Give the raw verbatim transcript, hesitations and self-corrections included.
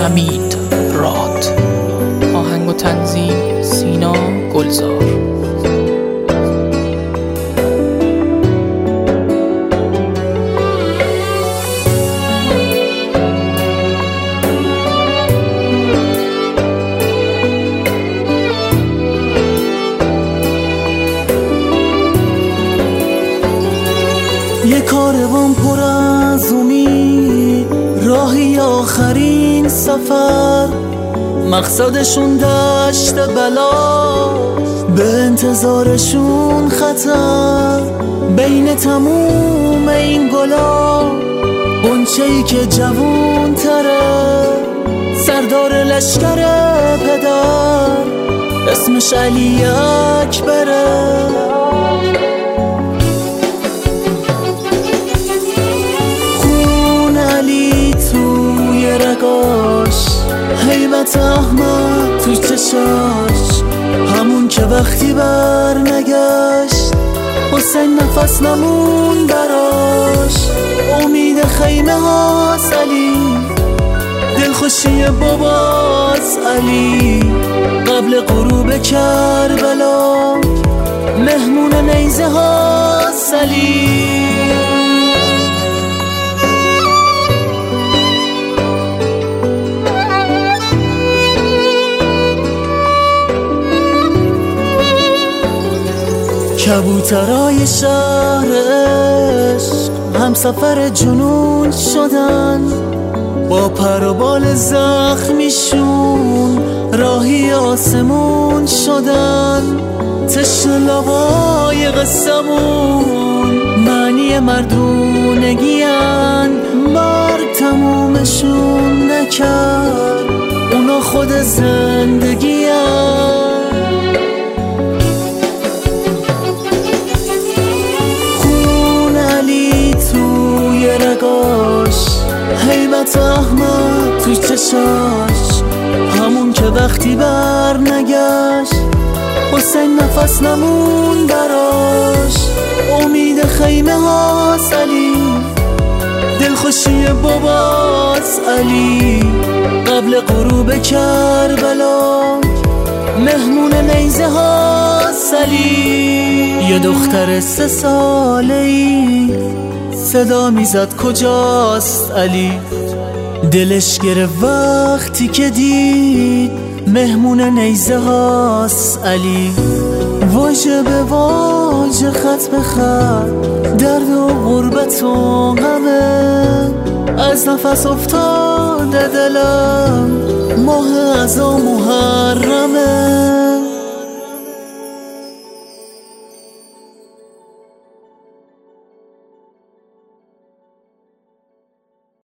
حمید راد. آهنگ و تنظیم سینا گلزار. یه کاروان پر از امید، راهی آخرین سفر، مقصدشون دشت بلا، به انتظارشون خطر. بین تموم این گلا غنچه‌ای که جوون تره، سردار لشکر پدر، اسمش علی اکبره. هیبت احمد تو چشاش، همون که وقتی بر نگشت حسین نفس نمون براش. امید خیمه هاست علی، دلخوشی باباست علی، قبل غروب کربلا مهمون نیزه هاست علی. کبوترای شهر عشق هم سفر جنون شدن، با پر و بال زخمیشون راهی آسمون شدن. تشنه لبای قصمون معنی مردونگیان، مرگ تمومشون نکرد اونا خود زندگیان. هیبت احمد تو چشاش، همون که وقتی بر نگشت حسین نفس نمون براش. امید خیمه هاست علی، دلخوشی باباست علی، قبل غروب کربلا مهمون نیزه هاست علی. یه دختر سه ساله‌ای صدا میزد کجاست علی، دلش گرفت وقتی که دید مهمون نیزه هاست علی. واژه به واژه خط به خط درد و غربت و غمه، از نفس افتاده دلم ماه از محرمه.